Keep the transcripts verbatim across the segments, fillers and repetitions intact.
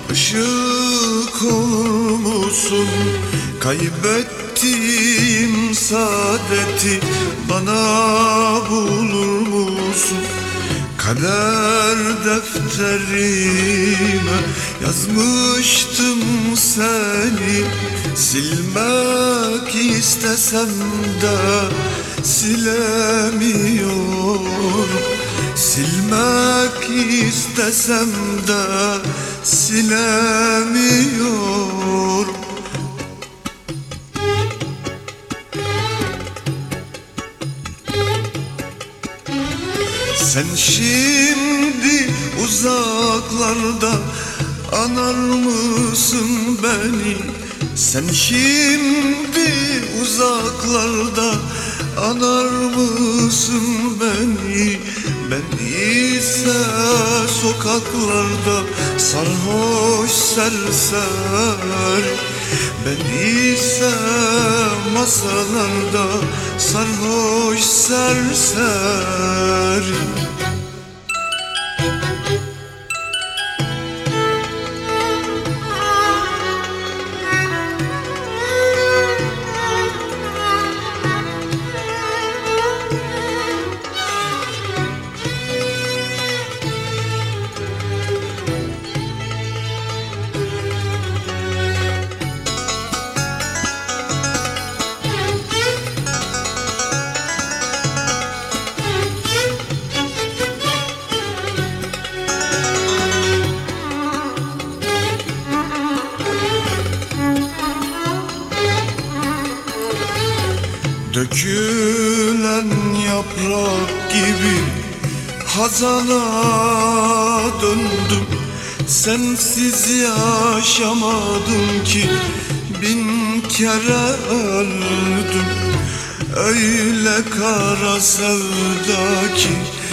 Işık olur musun? Kaybettiğim saadeti bana bulur musun? Kader defterime yazmıştım seni, silmek istesem de silemiyorum. Silmek istesem de silemiyorum. Sen şimdi uzaklarda anar mısın beni? Sen şimdi uzaklarda anar mısın beni? Ben ise sokaklarda sarhoş serseri. Ben ise masalarda sarhoş serseri. Dökülen yaprak gibi hazana döndüm. Sensiz yaşamadım ki bin kere öldüm. Öyle kara sevda ki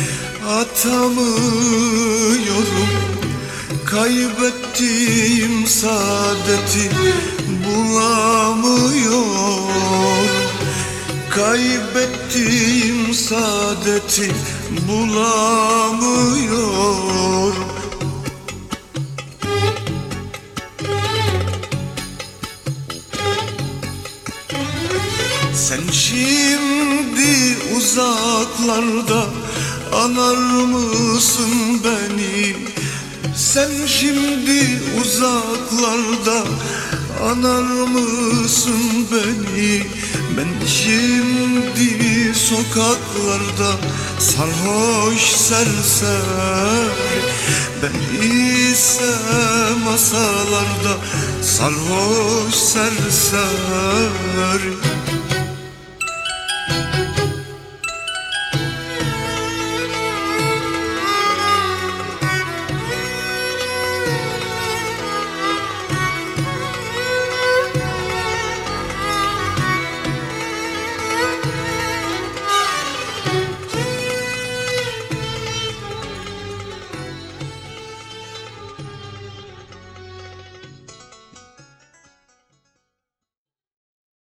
atamıyorum. Kaybettiğim saadeti bulamıyorum. Kaybettiğim saadeti bulamıyorum. Sen şimdi uzaklarda anar mısın beni? Sen şimdi uzaklarda anar mısın beni? Ben şimdi sokaklarda sarhoş serseri. Ben ise masalarda sarhoş serseri.